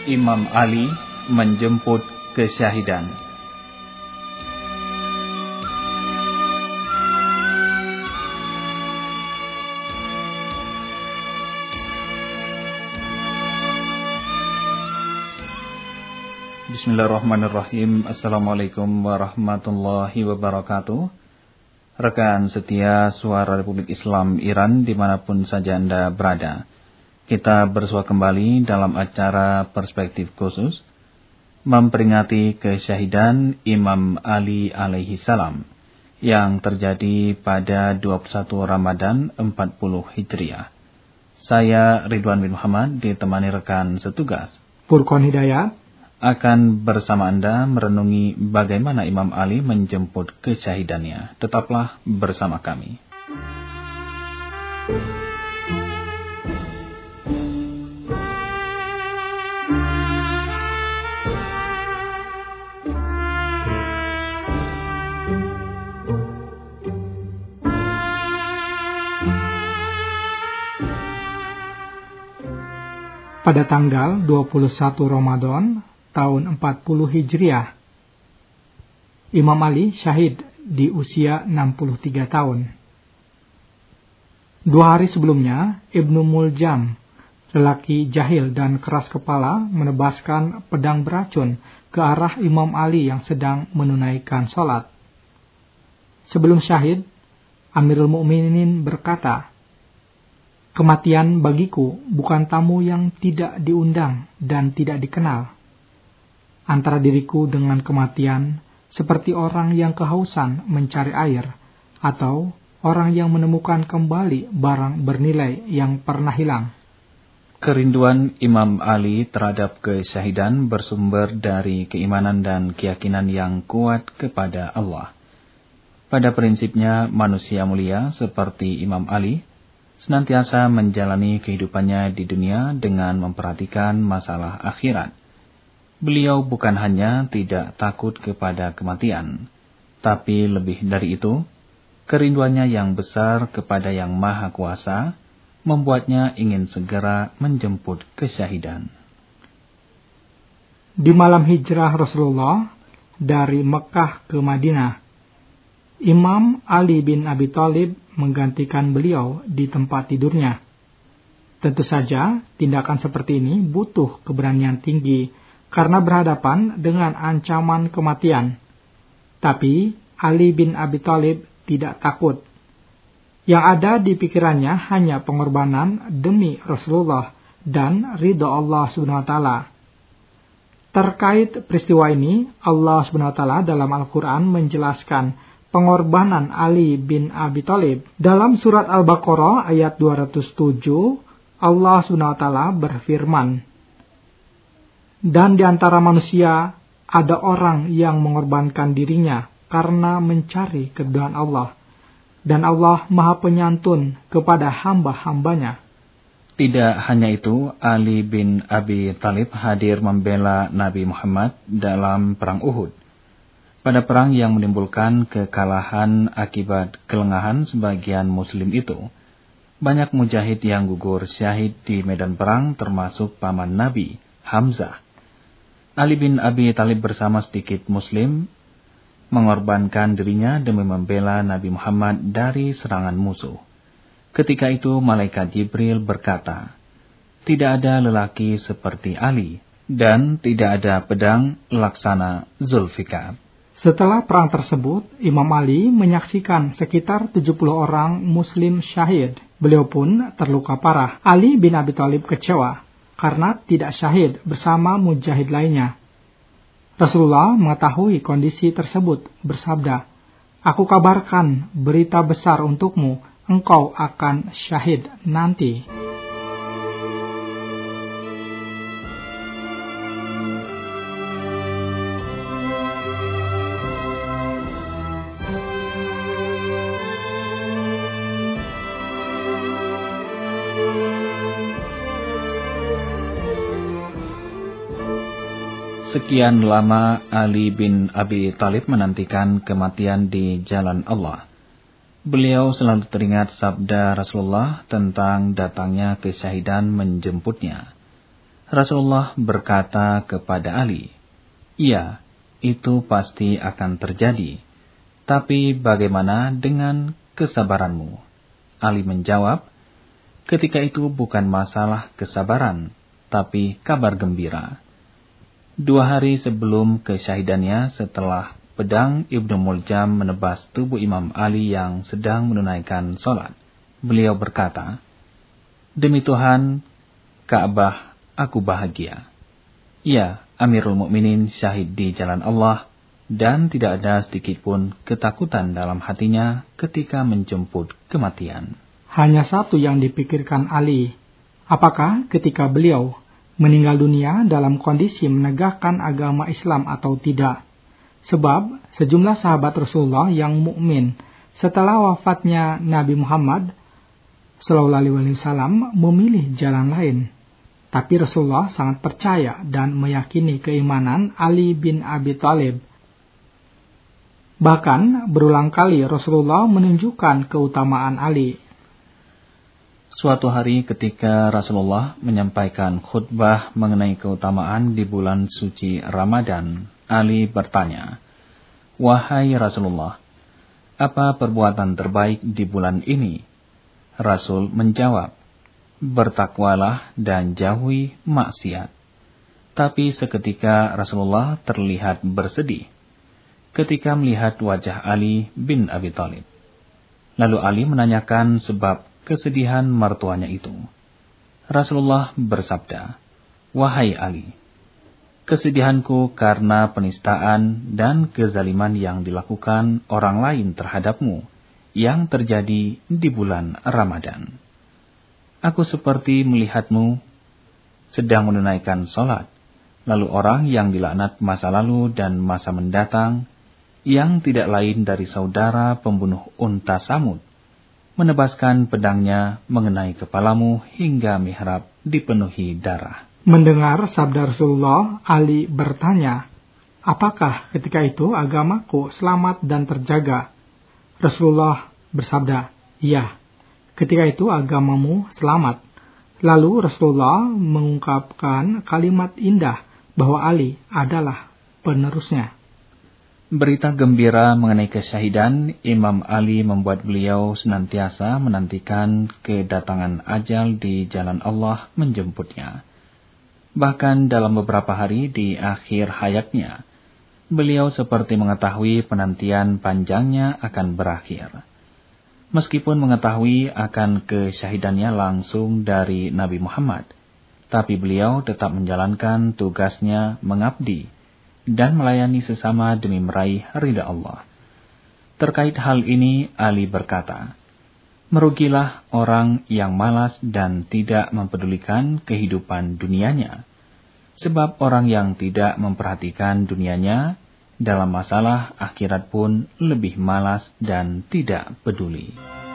Imam Ali menjemput kesyahidan. Bismillahirrahmanirrahim. Assalamualaikum warahmatullahi wabarakatuh. Rekan setia Suara Republik Islam Iran dimanapun saja Anda berada, kita bersua kembali dalam acara Perspektif Khusus memperingati kesyahidan Imam Ali alaihi salam yang terjadi pada 21 Ramadan 40 Hijriah. Saya Ridwan bin Muhammad ditemani rekan setugas Furqan Hidayat akan bersama Anda merenungi bagaimana Imam Ali menjemput kesyahidannya. Tetaplah bersama kami. Pada tanggal 21 Ramadan tahun 40 Hijriah, Imam Ali syahid di usia 63 tahun. 2 hari sebelumnya, Ibnu Muljam, lelaki jahil dan keras kepala, menebaskan pedang beracun ke arah Imam Ali yang sedang menunaikan sholat. Sebelum syahid, Amirul Mukminin berkata, "Kematian bagiku bukan tamu yang tidak diundang dan tidak dikenal. Antara diriku dengan kematian seperti orang yang kehausan mencari air, atau orang yang menemukan kembali barang bernilai yang pernah hilang." Kerinduan Imam Ali terhadap kesyahidan bersumber dari keimanan dan keyakinan yang kuat kepada Allah. Pada prinsipnya, manusia mulia seperti Imam Ali senantiasa menjalani kehidupannya di dunia dengan memperhatikan masalah akhirat. Beliau bukan hanya tidak takut kepada kematian, tapi lebih dari itu, kerinduannya yang besar kepada Yang Maha Kuasa membuatnya ingin segera menjemput kesyahidan. Di malam hijrah Rasulullah dari Mekah ke Madinah, Imam Ali bin Abi Thalib menggantikan beliau di tempat tidurnya. Tentu saja, tindakan seperti ini butuh keberanian tinggi karena berhadapan dengan ancaman kematian. Tapi Ali bin Abi Thalib tidak takut. Yang ada di pikirannya hanya pengorbanan demi Rasulullah dan ridha Allah SWT. Terkait peristiwa ini, Allah SWT dalam Al-Quran menjelaskan pengorbanan Ali bin Abi Thalib. Dalam surat Al-Baqarah ayat 207, Allah SWT berfirman, "Dan di antara manusia ada orang yang mengorbankan dirinya karena mencari keridhaan Allah, dan Allah Maha Penyantun kepada hamba-hambanya." Tidak hanya itu, Ali bin Abi Thalib hadir membela Nabi Muhammad dalam Perang Uhud. Pada perang yang menimbulkan kekalahan akibat kelengahan sebagian muslim itu, banyak mujahid yang gugur syahid di medan perang termasuk paman Nabi, Hamzah. Ali bin Abi Thalib bersama sedikit muslim mengorbankan dirinya demi membela Nabi Muhammad dari serangan musuh. Ketika itu malaikat Jibril berkata, "Tidak ada lelaki seperti Ali dan tidak ada pedang laksana Zulfikar." Setelah perang tersebut, Imam Ali menyaksikan sekitar 70 orang muslim syahid. Beliau pun terluka parah. Ali bin Abi Thalib kecewa karena tidak syahid bersama mujahid lainnya. Rasulullah mengetahui kondisi tersebut, bersabda, "Aku kabarkan berita besar untukmu, engkau akan syahid nanti." Sekian lama Ali bin Abi Thalib menantikan kematian di jalan Allah. Beliau selalu teringat sabda Rasulullah tentang datangnya kesyahidan menjemputnya. Rasulullah berkata kepada Ali, "Iya, itu pasti akan terjadi. Tapi bagaimana dengan kesabaranmu?" Ali menjawab, "Ketika itu bukan masalah kesabaran, tapi kabar gembira." 2 hari sebelum kesyahidannya, setelah pedang Ibnu Muljam menebas tubuh Imam Ali yang sedang menunaikan sholat, beliau berkata, "Demi Tuhan, Ka'bah, aku bahagia. Ya, Amirul Mukminin syahid di jalan Allah, dan tidak ada sedikit pun ketakutan dalam hatinya ketika menjemput kematian." Hanya satu yang dipikirkan Ali, apakah ketika beliau meninggal dunia dalam kondisi menegakkan agama Islam atau tidak. Sebab sejumlah sahabat Rasulullah yang mukmin setelah wafatnya Nabi Muhammad SAW memilih jalan lain. Tapi Rasulullah sangat percaya dan meyakini keimanan Ali bin Abi Thalib. Bahkan berulang kali Rasulullah menunjukkan keutamaan Ali. Suatu hari ketika Rasulullah menyampaikan khutbah mengenai keutamaan di bulan suci Ramadan, Ali bertanya, "Wahai Rasulullah, apa perbuatan terbaik di bulan ini?" Rasul menjawab, "Bertakwalah dan jauhi maksiat." Tapi seketika Rasulullah terlihat bersedih ketika melihat wajah Ali bin Abi Thalib. Lalu Ali menanyakan sebab kesedihan mertuanya itu. Rasulullah bersabda, "Wahai Ali, kesedihanku karena penistaan dan kezaliman yang dilakukan orang lain terhadapmu yang terjadi di bulan Ramadan. Aku seperti melihatmu sedang menunaikan sholat, lalu orang yang dilaknat masa lalu dan masa mendatang, yang tidak lain dari saudara pembunuh unta Samud, menebaskan pedangnya mengenai kepalamu hingga mihrab dipenuhi darah." Mendengar sabda Rasulullah, Ali bertanya, "Apakah ketika itu agamaku selamat dan terjaga?" Rasulullah bersabda, "Iya, ketika itu agamamu selamat." Lalu Rasulullah mengungkapkan kalimat indah bahwa Ali adalah penerusnya. Berita gembira mengenai kesyahidan Imam Ali membuat beliau senantiasa menantikan kedatangan ajal di jalan Allah menjemputnya. Bahkan dalam beberapa hari di akhir hayatnya, beliau seperti mengetahui penantian panjangnya akan berakhir. Meskipun mengetahui akan kesyahidannya langsung dari Nabi Muhammad, tapi beliau tetap menjalankan tugasnya mengabdi dan melayani sesama demi meraih ridha Allah. Terkait hal ini, Ali berkata, "Merugilah orang yang malas dan tidak mempedulikan kehidupan dunianya. Sebab orang yang tidak memperhatikan dunianya, dalam masalah akhirat pun lebih malas dan tidak peduli."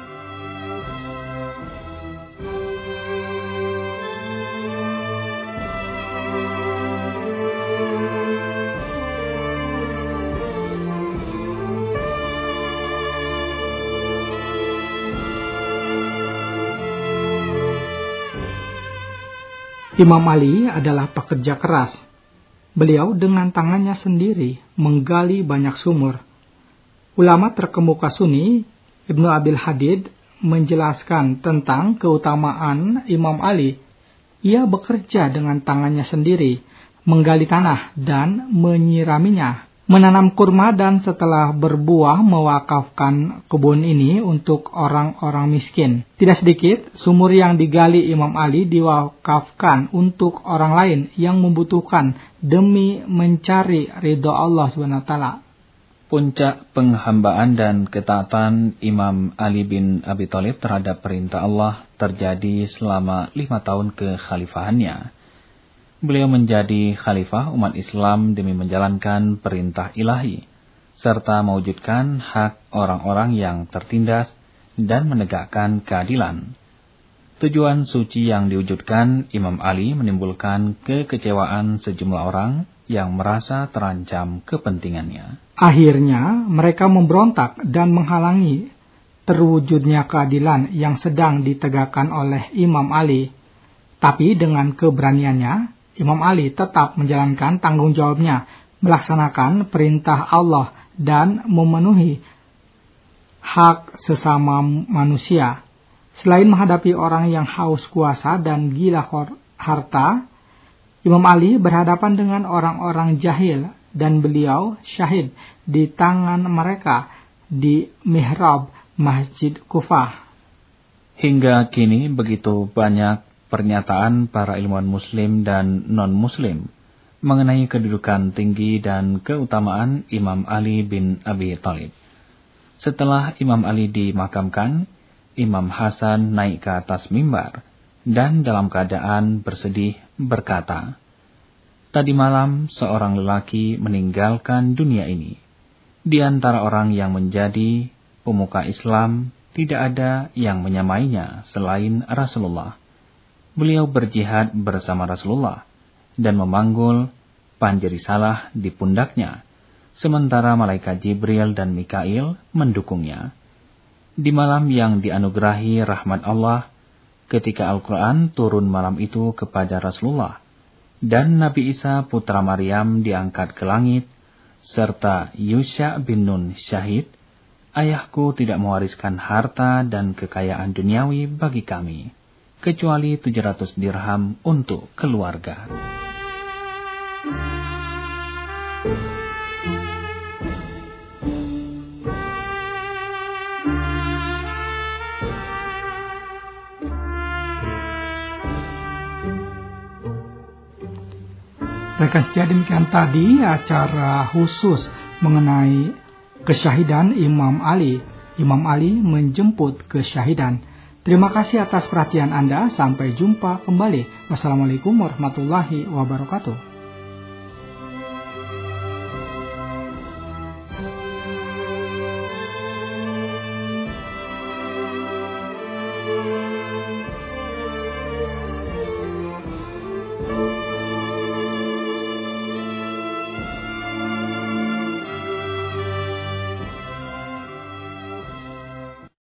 Imam Ali adalah pekerja keras. Beliau dengan tangannya sendiri menggali banyak sumur. Ulama terkemuka Sunni, Ibnu Abil Hadid, menjelaskan tentang keutamaan Imam Ali. Ia bekerja dengan tangannya sendiri, menggali tanah dan menyiraminya, menanam kurma dan setelah berbuah mewakafkan kebun ini untuk orang-orang miskin. Tidak sedikit sumur yang digali Imam Ali diwakafkan untuk orang lain yang membutuhkan demi mencari ridho Allah SWT. Puncak penghambaan dan ketaatan Imam Ali bin Abi Thalib terhadap perintah Allah terjadi selama 5 tahun kekhalifahannya. Beliau menjadi khalifah umat Islam demi menjalankan perintah ilahi, serta mewujudkan hak orang-orang yang tertindas dan menegakkan keadilan. Tujuan suci yang diwujudkan Imam Ali menimbulkan kekecewaan sejumlah orang yang merasa terancam kepentingannya. Akhirnya mereka memberontak dan menghalangi terwujudnya keadilan yang sedang ditegakkan oleh Imam Ali. Tapi dengan keberaniannya, Imam Ali tetap menjalankan tanggung jawabnya, melaksanakan perintah Allah dan memenuhi hak sesama manusia. Selain menghadapi orang yang haus kuasa dan gila harta, Imam Ali berhadapan dengan orang-orang jahil dan beliau syahid di tangan mereka di mihrab Masjid Kufah. Hingga kini begitu banyak pernyataan para ilmuwan muslim dan non-muslim mengenai kedudukan tinggi dan keutamaan Imam Ali bin Abi Thalib. Setelah Imam Ali dimakamkan, Imam Hasan naik ke atas mimbar dan dalam keadaan bersedih berkata, "Tadi malam seorang lelaki meninggalkan dunia ini. Di antara orang yang menjadi pemuka Islam, tidak ada yang menyamainya selain Rasulullah. Beliau berjihad bersama Rasulullah dan memanggul panjeri salah di pundaknya, sementara malaikat Jibril dan Mikail mendukungnya. Di malam yang dianugerahi rahmat Allah, ketika Al-Quran turun malam itu kepada Rasulullah, dan Nabi Isa putra Maryam diangkat ke langit, serta Yusha bin Nun syahid, ayahku tidak mewariskan harta dan kekayaan duniawi bagi kami, kecuali 700 dirham untuk keluarga." Rekan setia, demikian tadi acara khusus mengenai kesyahidan Imam Ali. Imam Ali menjemput kesyahidan. Terima kasih atas perhatian Anda. Sampai jumpa kembali. Wassalamualaikum warahmatullahi wabarakatuh.